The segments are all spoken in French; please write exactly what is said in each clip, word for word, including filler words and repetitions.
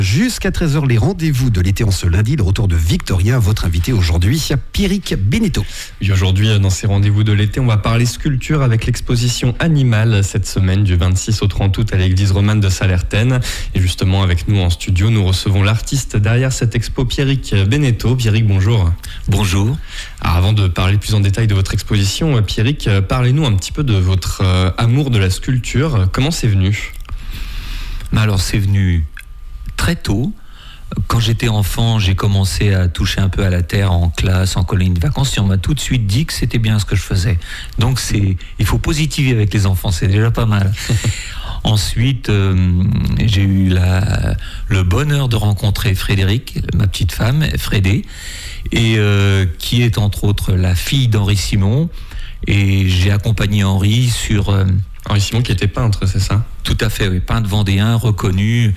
Jusqu'à treize heures, les rendez-vous de l'été en ce lundi, le retour de Victoria, votre invité aujourd'hui, Pierrick Beneteau. Et aujourd'hui, dans ces rendez-vous de l'été, on va parler sculpture avec l'exposition Animal cette semaine du vingt-six au trente août à l'église romane de Sallertaine. Et justement, avec nous en studio, nous recevons l'artiste derrière cette expo, Pierrick Beneteau. Pierrick, bonjour. Bonjour. Alors, avant de parler plus en détail de votre exposition, Pierrick, parlez-nous un petit peu de votre euh, amour de la sculpture. Comment c'est venu ? Alors, c'est venu très tôt. Quand j'étais enfant, j'ai commencé à toucher un peu à la terre en classe, en colonie de vacances, et on m'a tout de suite dit que c'était bien ce que je faisais. Donc c'est, il faut positiver avec les enfants, c'est déjà pas mal. Ensuite, euh, j'ai eu la, le bonheur de rencontrer Frédéric, ma petite femme, Frédé, et euh, qui est entre autres la fille d'Henri Simon. Et j'ai accompagné Henri sur... Euh, Henri Simon qui était peintre, c'est ça ? Tout à fait, oui, peintre vendéen, reconnu.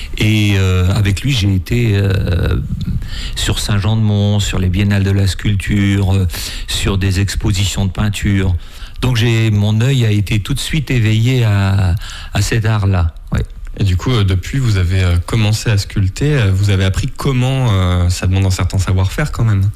Et euh, avec lui, j'ai été euh, sur Saint-Jean-de-Mont, sur les biennales de la sculpture, euh, sur des expositions de peinture. Donc j'ai, mon œil a été tout de suite éveillé à, à cet art-là. Ouais. Et du coup, euh, depuis, vous avez euh, commencé à sculpter. Euh, vous avez appris comment euh, ça demande un certain savoir-faire quand même.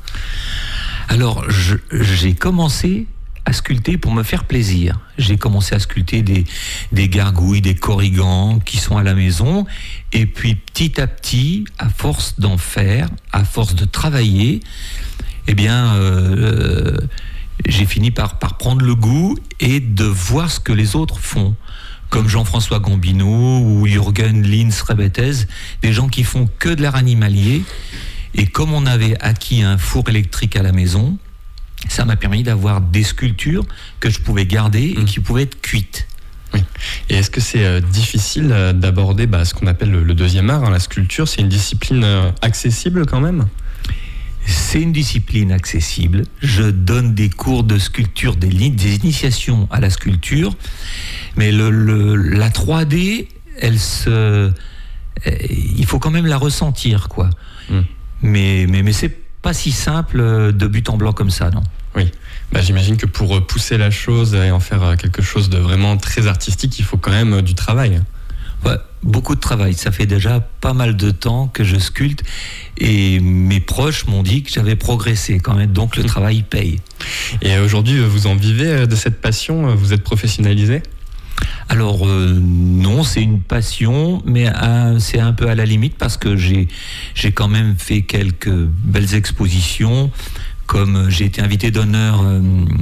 Alors, je, j'ai commencé à sculpter pour me faire plaisir. J'ai commencé à sculpter des, des gargouilles, des corrigans qui sont à la maison. Et puis petit à petit, à force d'en faire, à force de travailler, eh bien, euh, j'ai fini par, par prendre le goût et de voir ce que les autres font. Comme Jean-François Gambino ou Jürgen Linz-Rebetez, des gens qui font que de l'art animalier. Et comme on avait acquis un four électrique à la maison, ça m'a permis d'avoir des sculptures que je pouvais garder et qui pouvaient être cuites. Oui. Et est-ce que c'est euh, difficile euh, d'aborder bah, ce qu'on appelle le, le deuxième art, hein, la sculpture ? C'est une discipline euh, accessible quand même ? C'est une discipline accessible. Je donne des cours de sculpture, des, des initiations à la sculpture, mais le, le, la trois D, elle se, il faut quand même la ressentir, quoi. Mm. Mais, mais, mais c'est pas si simple de but en blanc comme ça, non ? Oui, bah, j'imagine que pour pousser la chose et en faire quelque chose de vraiment très artistique, il faut quand même du travail. Ouais, beaucoup de travail. Ça fait déjà pas mal de temps que je sculpte et mes proches m'ont dit que j'avais progressé quand même, donc le travail paye. Et aujourd'hui, vous en vivez de cette passion ? Vous êtes professionnalisé ? Alors euh, non, c'est une passion, mais euh, c'est un peu à la limite parce que j'ai, j'ai quand même fait quelques belles expositions, comme j'ai été invité d'honneur euh,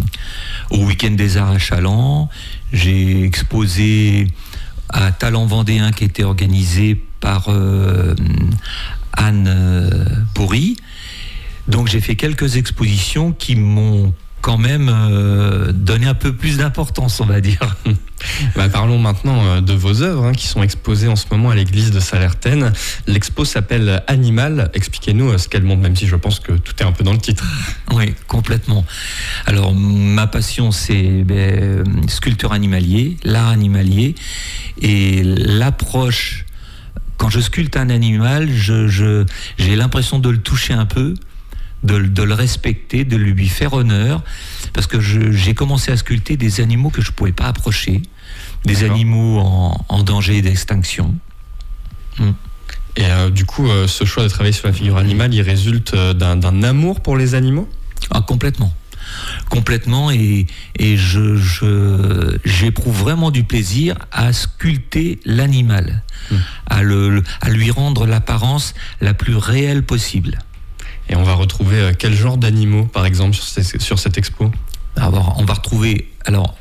au Week-end des Arts à Challans. J'ai exposé à Talent Vendéen qui était organisé par euh, Anne euh, Bourri. Donc j'ai fait quelques expositions qui m'ont quand même euh, donné un peu plus d'importance, on va dire. Bah, parlons maintenant euh, de vos œuvres hein, qui sont exposées en ce moment à l'église de Sallertaine. L'expo s'appelle Animal. Expliquez-nous euh, ce qu'elle montre, même si je pense que tout est un peu dans le titre. Oui, complètement. Alors, ma passion, c'est ben, sculpteur animalier, l'art animalier, et l'approche. Quand je sculpte un animal, je, je, j'ai l'impression de le toucher un peu, De, de le respecter, de lui faire honneur, parce que je, j'ai commencé à sculpter des animaux que je ne pouvais pas approcher, des D'accord. animaux en, en danger d'extinction. Mm. Et euh, du coup, euh, ce choix de travailler sur la figure animale, il résulte euh, d'un, d'un amour pour les animaux ? Ah, complètement. Complètement, et, et je, je, j'éprouve vraiment du plaisir à sculpter l'animal, mm. à, le, à lui rendre l'apparence la plus réelle possible. Et on va retrouver quel genre d'animaux, par exemple, sur, ces, sur cette expo ? Alors, on va retrouver alors,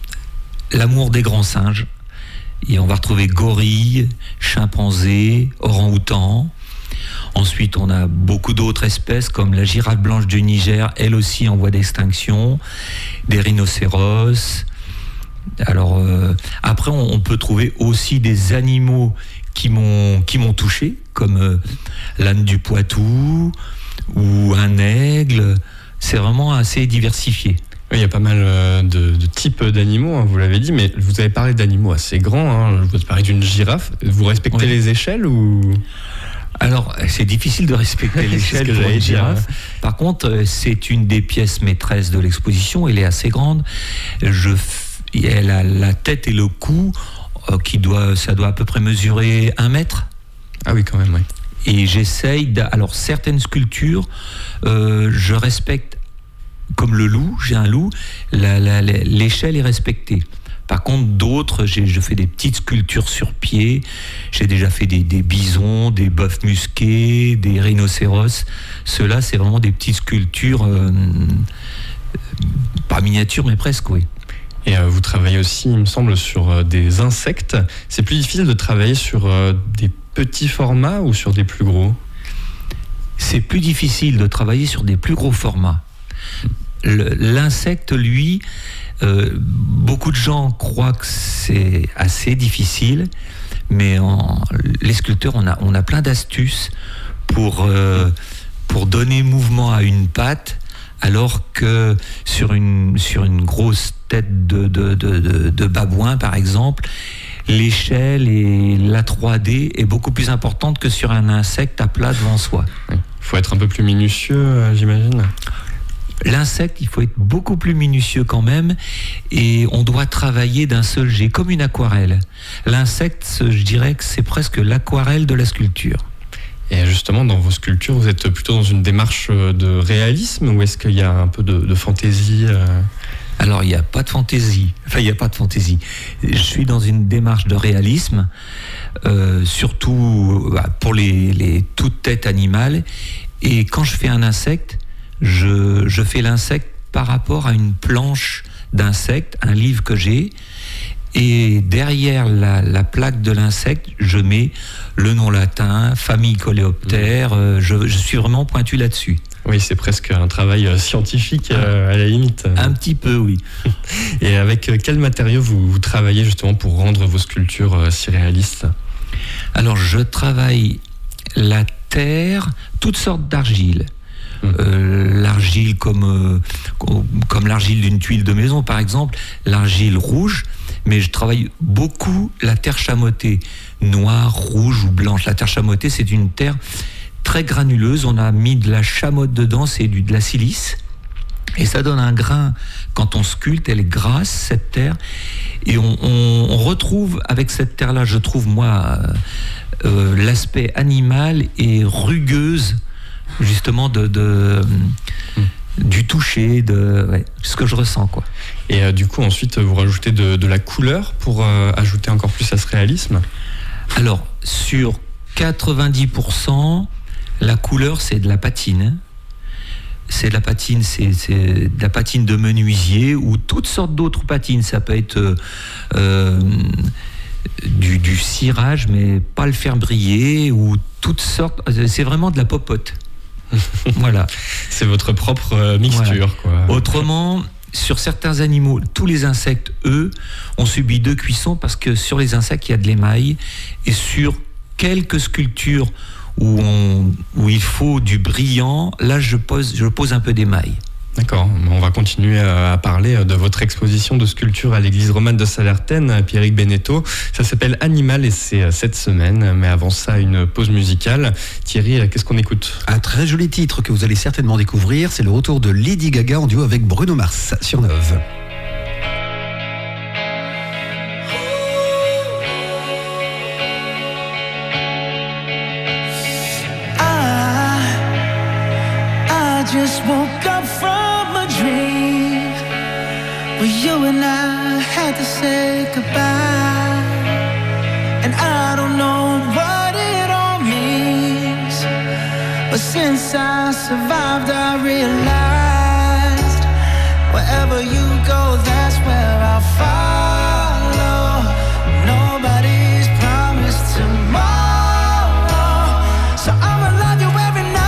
l'amour des grands singes, et on va retrouver gorilles, chimpanzés, orang-outans. Ensuite, on a beaucoup d'autres espèces, comme la girafe blanche du Niger, elle aussi en voie d'extinction, des rhinocéros. Alors, euh, après, on, on peut trouver aussi des animaux qui m'ont, qui m'ont touché, comme euh, l'âne du Poitou, ou un aigle. C'est vraiment assez diversifié. Oui, il y a pas mal de, de types d'animaux, hein, vous l'avez dit, mais vous avez parlé d'animaux assez grands, hein. Vous avez parlé d'une girafe. Vous respectez oui. les échelles ou... Alors, c'est difficile de respecter l'échelle que pour une girafe. Dire. Par contre, c'est une des pièces maîtresses de l'exposition. Elle est assez grande. Je, elle a la tête et le cou, euh, qui doit, ça doit à peu près mesurer un mètre. Ah oui, quand même, oui. Et j'essaye, d'a... alors certaines sculptures, euh, je respecte, comme le loup, j'ai un loup, la, la, la, l'échelle est respectée. Par contre, d'autres, j'ai, je fais des petites sculptures sur pied. J'ai déjà fait des, des bisons, des bœufs musqués, des rhinocéros. Ceux-là, c'est vraiment des petites sculptures, euh, pas miniatures, mais presque, oui. Et euh, vous travaillez aussi, il me semble, sur euh, des insectes. C'est plus difficile de travailler sur euh, des petits formats ou sur des plus gros ? C'est plus difficile de travailler sur des plus gros formats. Le, l'insecte, lui, euh, beaucoup de gens croient que c'est assez difficile, mais en, les sculpteurs, on a, on a plein d'astuces pour, euh, pour donner mouvement à une patte, alors que sur une, sur une grosse tête de, de, de, de, de babouin, par exemple, l'échelle et la trois D est beaucoup plus importante que sur un insecte à plat devant soi. Il faut être un peu plus minutieux, euh, j'imagine. L'insecte, il faut être beaucoup plus minutieux quand même, et on doit travailler d'un seul jet, comme une aquarelle. L'insecte, je dirais que c'est presque l'aquarelle de la sculpture. Et justement, dans vos sculptures, vous êtes plutôt dans une démarche de réalisme, ou est-ce qu'il y a un peu de, de fantaisie euh... Alors, il n'y a pas de fantaisie. Enfin, il n'y a pas de fantaisie. Je suis dans une démarche de réalisme, euh, surtout bah, pour les, les toutes têtes animales. Et quand je fais un insecte, je, je fais l'insecte par rapport à une planche d'insecte, un livre que j'ai. Et derrière la, la plaque de l'insecte, je mets le nom latin, famille Coléoptère. Euh, je, je suis vraiment pointu là-dessus. Oui, c'est presque un travail scientifique euh, à la limite. Un petit peu, oui. Et avec quels matériaux vous, vous travaillez justement pour rendre vos sculptures euh, si réalistes ? Alors, je travaille la terre, toutes sortes d'argiles. Mmh. Euh, l'argile comme, euh, comme l'argile d'une tuile de maison, par exemple, l'argile rouge, mais je travaille beaucoup la terre chamottée, noire, rouge ou blanche. La terre chamottée, c'est une terre très granuleuse, on a mis de la chamotte dedans, c'est du, de la silice, et ça donne un grain. Quand on sculpte, elle est grasse, cette terre, et on, on, on retrouve avec cette terre-là, je trouve moi, euh, l'aspect animal et rugueuse, justement, de, de, mmh. du toucher, de ouais, ce que je ressens, quoi. Et euh, du coup, ensuite, vous rajoutez de, de la couleur pour euh, ajouter encore plus à ce réalisme ? Alors, sur quatre-vingt-dix pour cent, la couleur, c'est de la patine. C'est de la patine, c'est, c'est de la patine de menuisier ou toutes sortes d'autres patines. Ça peut être euh, du, du cirage, mais pas le faire briller, ou toutes sortes. C'est vraiment de la popote. Voilà. C'est votre propre euh, mixture, voilà. Quoi. Autrement, sur certains animaux, tous les insectes, eux, ont subi deux cuissons parce que sur les insectes, il y a de l'émail, et sur quelques sculptures où, on, où il faut du brillant, là je pose, je pose un peu d'émail. D'accord, on va continuer à parler de votre exposition de sculpture à l'église romane de Sallertaine, Pierrick Beneteau. Ça s'appelle Animal et c'est cette semaine, mais avant ça, une pause musicale. Thierry, qu'est-ce qu'on écoute ? Un très joli titre que vous allez certainement découvrir, c'est le retour de Lady Gaga en duo avec Bruno Mars sur Neuve. Just woke up from a dream where you and I had to say goodbye, and I don't know what it all means, but since I survived I realized wherever you go, that's where I'll follow. Nobody's promised tomorrow, so I'ma love you every night.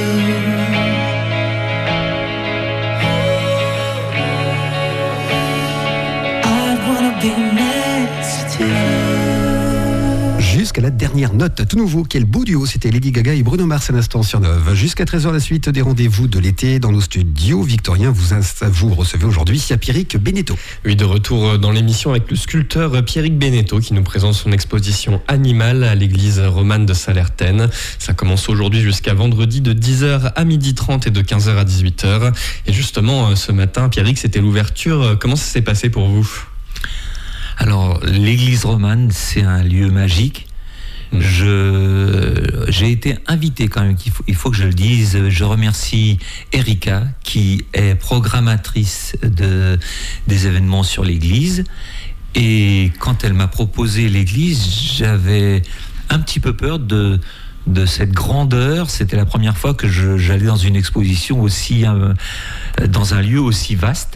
I wanna be next to you. Jusqu'à la dernière note, tout nouveau, quel beau duo, c'était Lady Gaga et Bruno Mars à l'instant sur Neuve. Jusqu'à treize heures la suite des rendez-vous de l'été dans nos studios victoriens. Vous, vous recevez aujourd'hui Pierrick Beneteau. Oui, de retour dans l'émission avec le sculpteur Pierrick Beneteau qui nous présente son exposition Animal à l'église romane de Sallertaine. Ça commence aujourd'hui jusqu'à vendredi de dix heures à midi trente et de quinze heures à dix-huit heures. Et justement, ce matin, Pierrick, c'était l'ouverture. Comment ça s'est passé pour vous ? Alors, l'église romane, c'est un lieu magique. Je, j'ai été invité quand même, il faut, il faut que je le dise. Je remercie Erika, qui est programmatrice de, des événements sur l'église. Et quand elle m'a proposé l'église, j'avais un petit peu peur de, de cette grandeur. C'était la première fois que je, j'allais dans une exposition aussi, euh, dans un lieu aussi vaste.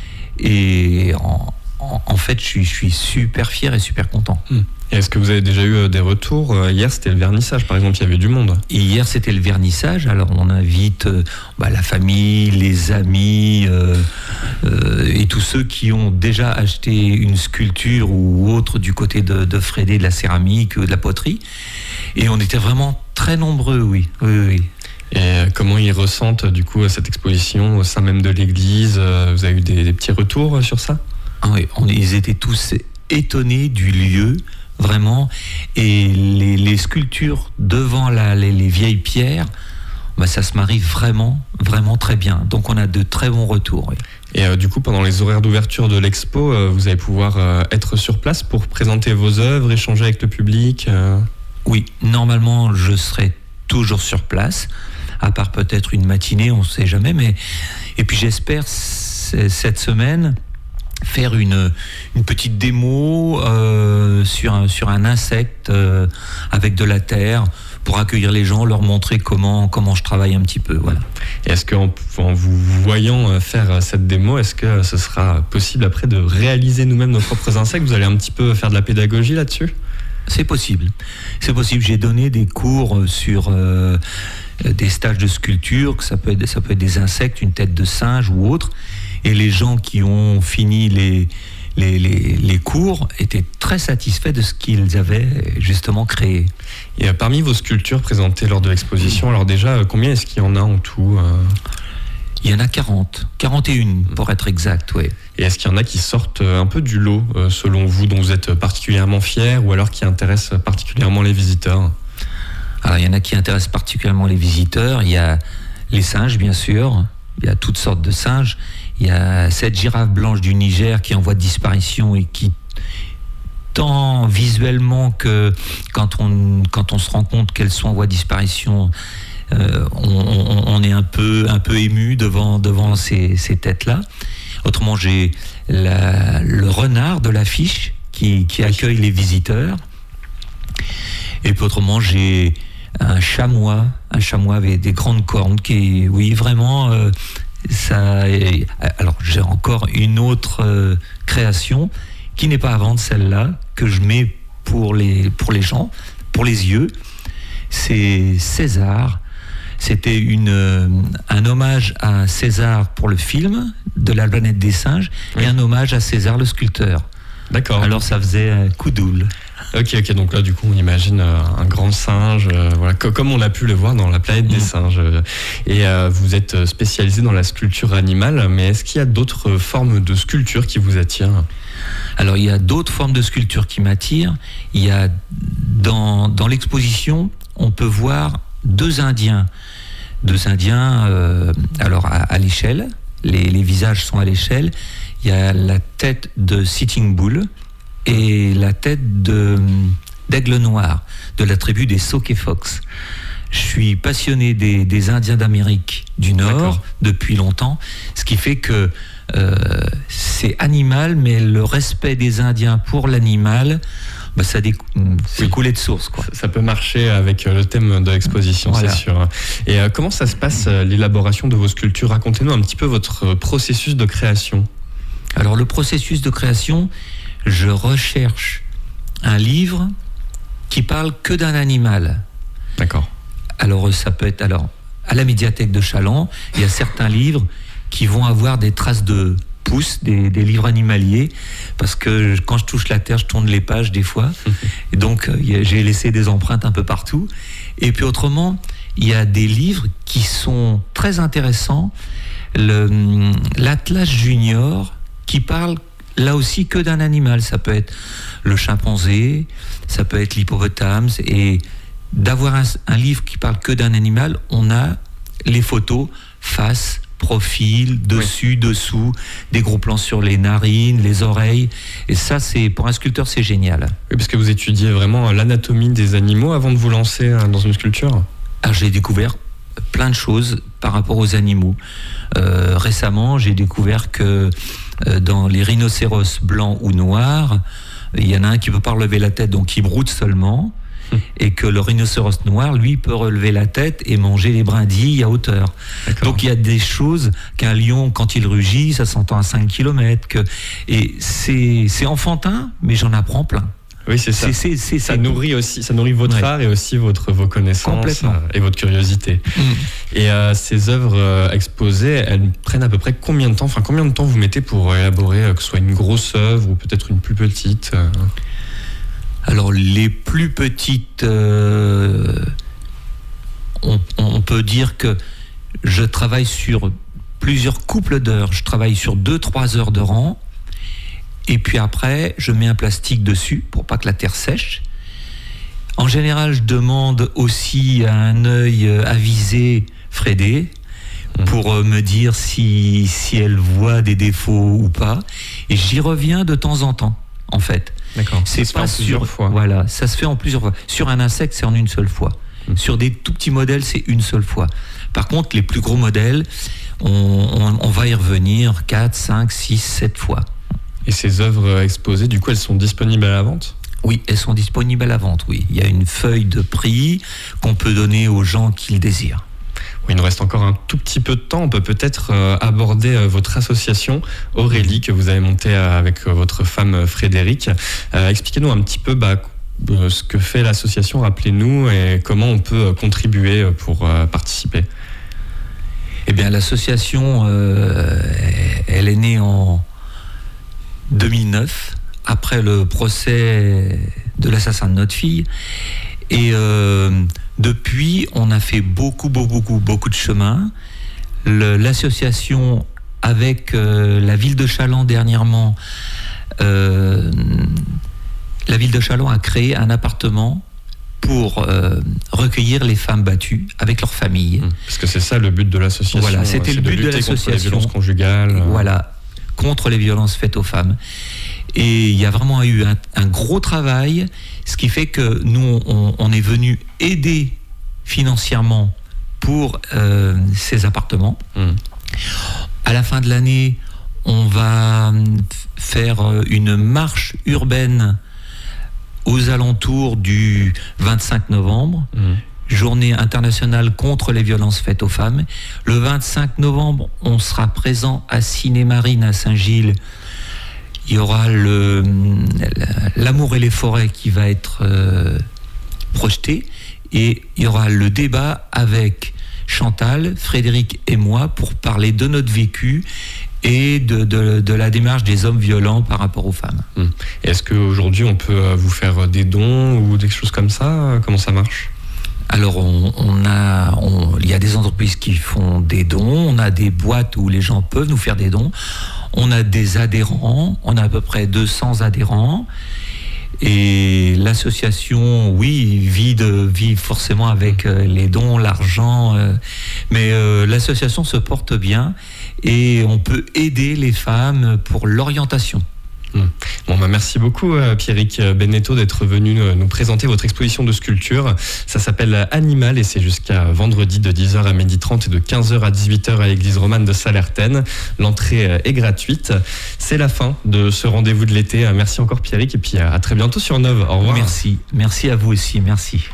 Et en, en, en fait, je suis, je suis super fier et super content. Mmh. Et est-ce que vous avez déjà eu des retours ? Hier, c'était le vernissage, par exemple, il y avait du monde. Et hier, c'était le vernissage. Alors, on invite euh, bah, la famille, les amis euh, euh, et tous ceux qui ont déjà acheté une sculpture ou autre du côté de, de Frédé, de la céramique, de la poterie. Et on était vraiment très nombreux, oui. oui, oui. Et comment ils ressentent, du coup, cette exposition au sein même de l'église ? Vous avez eu des, des petits retours sur ça ? Ah oui, on, ils étaient tous étonnés du lieu. Vraiment, et les, les sculptures devant la, les, les vieilles pierres, bah ça se marie vraiment, vraiment très bien. Donc on a de très bons retours. Oui. Et euh, du coup, pendant les horaires d'ouverture de l'expo, euh, vous allez pouvoir euh, être sur place pour présenter vos œuvres, échanger avec le public euh... Oui, normalement, je serai toujours sur place, à part peut-être une matinée, on ne sait jamais. Mais... Et puis j'espère c- cette semaine faire une, une petite démo euh, sur, un, sur un insecte euh, avec de la terre pour accueillir les gens, leur montrer comment, comment je travaille un petit peu. Voilà. Et est-ce qu'en en vous voyant faire cette démo, est-ce que ce sera possible après de réaliser nous-mêmes nos propres insectes ? Vous allez un petit peu faire de la pédagogie là-dessus ? C'est possible. C'est possible. J'ai donné des cours sur euh, des stages de sculpture, que ça peut être, ça peut être des insectes, une tête de singe ou autre. Et les gens qui ont fini les, les, les, les cours étaient très satisfaits de ce qu'ils avaient justement créé. Et parmi vos sculptures présentées lors de l'exposition, alors déjà, combien est-ce qu'il y en a en tout ? Il y en a quarante, quarante et un pour être exact, oui. Et est-ce qu'il y en a qui sortent un peu du lot, selon vous, dont vous êtes particulièrement fiers, ou alors qui intéressent particulièrement les visiteurs ? Alors, il y en a qui intéressent particulièrement les visiteurs. Il y a les singes, bien sûr. Il y a toutes sortes de singes. Il y a cette girafe blanche du Niger qui est en voie de disparition et qui, tant visuellement que quand on, quand on se rend compte qu'elles sont en voie de disparition, euh, on, on, on est un peu, un peu ému devant, devant ces, ces têtes-là. Autrement, j'ai la, le renard de l'affiche qui, qui accueille les visiteurs. Et puis autrement, j'ai un chamois, un chamois avec des grandes cornes qui, oui, vraiment... Euh, Ça, alors j'ai encore une autre euh, création qui n'est pas à vendre, celle-là, que je mets pour les, pour les gens, pour les yeux. C'est César. C'était une, euh, un hommage à César pour le film de la planète des singes, oui. Et un hommage à César le sculpteur. D'accord. Alors ça faisait un coup double. Ok, ok, donc là du coup on imagine euh, un grand singe, euh, voilà, co- comme on a pu le voir dans la planète des mmh. singes. Et euh, vous êtes spécialisé dans la sculpture animale, mais est-ce qu'il y a d'autres formes de sculpture qui vous attirent ? Alors il y a d'autres formes de sculpture qui m'attirent. Il y a dans, dans l'exposition, on peut voir deux Indiens. Deux Indiens, euh, alors à, à l'échelle, les, les visages sont à l'échelle. Il y a la tête de Sitting Bull et la tête de, d'aigle noir, de la tribu des Sauk Fox. Je suis passionné des, des Indiens d'Amérique du Nord. D'accord. Depuis longtemps, ce qui fait que euh, c'est animal, mais le respect des Indiens pour l'animal, bah ça déc... c'est oui. coulé de source, quoi. Ça, ça peut marcher avec le thème de l'exposition, voilà. C'est sûr. Et euh, comment ça se passe, l'élaboration de vos sculptures ? Racontez-nous un petit peu votre processus de création. Alors le processus de création, je recherche un livre qui parle que d'un animal. D'accord. Alors ça peut être alors à la médiathèque de Chaland, il y a certains livres qui vont avoir des traces de pouces, des, des livres animaliers, parce que quand je touche la terre, je tourne les pages des fois. Et donc, euh, y a, j'ai laissé des empreintes un peu partout. Et puis autrement, il y a des livres qui sont très intéressants. Le, l'Atlas Junior, qui parle là aussi que d'un animal. Ça peut être le chimpanzé, ça peut être l'hippopotame. Et d'avoir un, un livre qui parle que d'un animal, on a les photos face, profil, dessus, oui. dessous, des gros plans sur les narines, les oreilles. Et ça, c'est, pour un sculpteur, c'est génial. Oui, parce que vous étudiez vraiment l'anatomie des animaux avant de vous lancer dans une sculpture. Alors, j'ai découvert plein de choses par rapport aux animaux. Euh, récemment, j'ai découvert que euh, dans les rhinocéros blancs ou noirs, il y en a un qui ne peut pas relever la tête, donc qui broute seulement, hum. et que le rhinocéros noir, lui, peut relever la tête et manger les brindilles à hauteur. D'accord. Donc il y a des choses qu'un lion, quand il rugit, ça s'entend à cinq kilomètres. Que... Et c'est, c'est enfantin, mais j'en apprends plein. Oui, c'est ça. C'est, c'est, c'est, ça, nourrit aussi, ça nourrit votre ouais. art et aussi votre, vos connaissances euh, et votre curiosité. Mmh. Et euh, ces œuvres euh, exposées, elles prennent à peu près combien de temps, enfin combien de temps vous mettez pour élaborer, euh, que ce soit une grosse œuvre ou peut-être une plus petite euh... Alors les plus petites, euh, on, on peut dire que je travaille sur plusieurs couples d'heures. Je travaille sur deux trois heures de rang. Et puis après, je mets un plastique dessus pour pas que la terre sèche. En général, je demande aussi à un œil avisé Frédé pour me dire si, si elle voit des défauts ou pas. Et j'y reviens de temps en temps, en fait. D'accord. C'est ça pas se fait en sur, fois. Voilà, ça se fait en plusieurs fois. Sur un insecte, c'est en une seule fois. Mmh. Sur des tout petits modèles, c'est une seule fois. Par contre, les plus gros modèles, on, on, on va y revenir quatre, cinq, six, sept fois. Et ces œuvres exposées, du coup, elles sont disponibles à la vente ? Oui, elles sont disponibles à la vente, oui. Il y a une feuille de prix qu'on peut donner aux gens qui le désirent. Oui, il nous reste encore un tout petit peu de temps. On peut peut-être euh, aborder euh, votre association, Aurélie, que vous avez montée euh, avec euh, votre femme Frédéric. Euh, expliquez-nous un petit peu bah, euh, ce que fait l'association, rappelez-nous, et comment on peut euh, contribuer pour euh, participer. Eh bien, l'association, euh, elle est née en deux mille neuf, après le procès de l'assassin de notre fille. Et euh, depuis, on a fait beaucoup, beaucoup, beaucoup, beaucoup de chemin. Le, l'association, avec euh, la ville de Chaland dernièrement, euh, la ville de Chaland a créé un appartement pour euh, recueillir les femmes battues avec leurs familles. Parce que c'est ça le but de l'association. Voilà, c'était c'est le but de, de l'association. Contre les violences conjugales. Voilà. Contre les violences faites aux femmes. Et il y a vraiment eu un, un gros travail, ce qui fait que nous, on, on est venu aider financièrement pour euh, ces appartements. Mmh. À la fin de l'année, on va faire une marche urbaine aux alentours du vingt-cinq novembre. Mmh. Journée internationale contre les violences faites aux femmes. Le vingt-cinq novembre, on sera présent à Ciné-Marine à Saint-Gilles. Il y aura le, l'amour et les forêts qui va être euh, projeté. Et il y aura le débat avec Chantal, Frédéric et moi pour parler de notre vécu et de, de, de la démarche des hommes violents par rapport aux femmes. Hum. Est-ce qu'aujourd'hui, on peut vous faire des dons ou des choses comme ça ? Comment ça marche ? Alors, on, on a, on, il y a des entreprises qui font des dons, on a des boîtes où les gens peuvent nous faire des dons, on a des adhérents, on a à peu près deux cents adhérents, et l'association, oui, vit, de, vit forcément avec euh, les dons, l'argent, euh, mais euh, l'association se porte bien et on peut aider les femmes pour l'orientation. Bon, bah merci beaucoup Pierrick Beneteau d'être venu nous présenter votre exposition de sculpture. Ça s'appelle Animal et c'est jusqu'à vendredi de dix heures à midi trente et de quinze heures à dix-huit heures à l'église romane de Sallertaine. L'entrée est gratuite. C'est la fin de ce rendez-vous de l'été. Merci encore Pierrick et puis à très bientôt sur Nov. Au revoir. Merci, merci à vous aussi, merci.